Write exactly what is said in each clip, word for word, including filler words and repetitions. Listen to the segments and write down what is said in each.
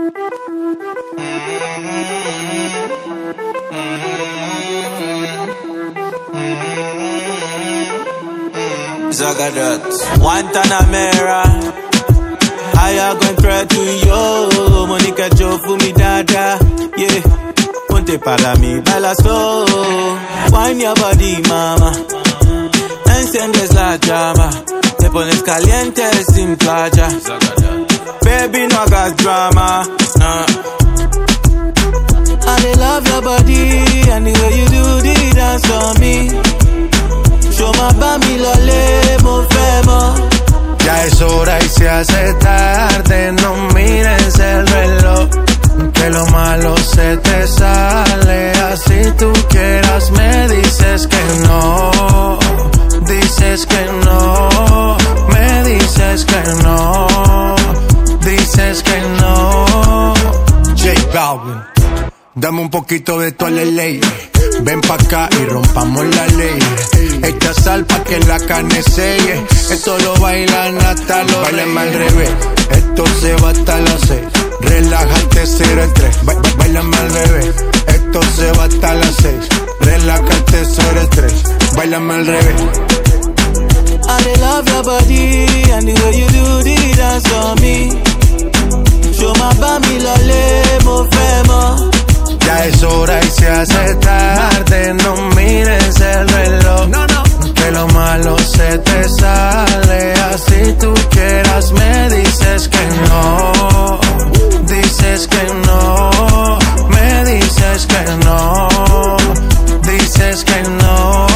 Zagadat, Guantanamera. I am going try to yo, Monica Joe for me dada, yeah. Ponte para mí, baila slow, wine your body, mama. Enciendes la llama, te pones caliente sin playa. Baby, no hagas drama, nah. I love your body, and the way you do the dance for me. Show my bami lole, mo femo. Ya es hora y se hace tarde, no mires el reloj, que lo malo se te sale, así tú quieras me dices que no, dices que no, me dices que no, dices que no. J Balvin, dame un poquito de tu ley. Ven pa' acá y rompamos la ley. Echa sal pa' que la carne selle. Esto lo bailan hasta los Báilame al revés, esto se va hasta las seis. Relájate, cero en tres. Ba Báilame al revés, esto se va hasta las seis. Relájate, cero en tres. Báilame al revés. I love your body and the way you do the dance for me. Show my bami lole, mo femo. Ya es hora y se hace tarde, no mires el reloj, no, no. Que lo malo se te sale, así tú quieras me dices que no, dices que no, me dices que no, dices que no.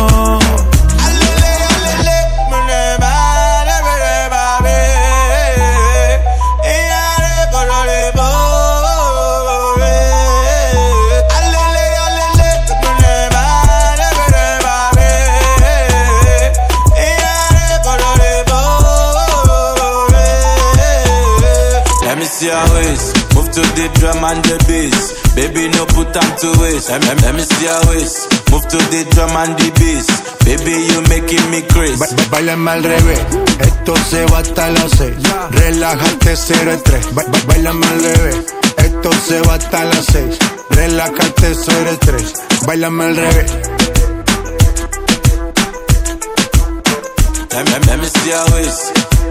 Your waist, move to the drum and the bass. Baby, no put time to waste. Let, let, let me see your waist, move to the drum and the bass. Baby, you making me crazy. Ba Báilame al revés, esto se va hasta las seis. Relájate, cero en tres. Ba Báilame al revés, esto se va hasta las seis. Relájate, cero en tres. Báilame al revés. Let, let, let me see your waist,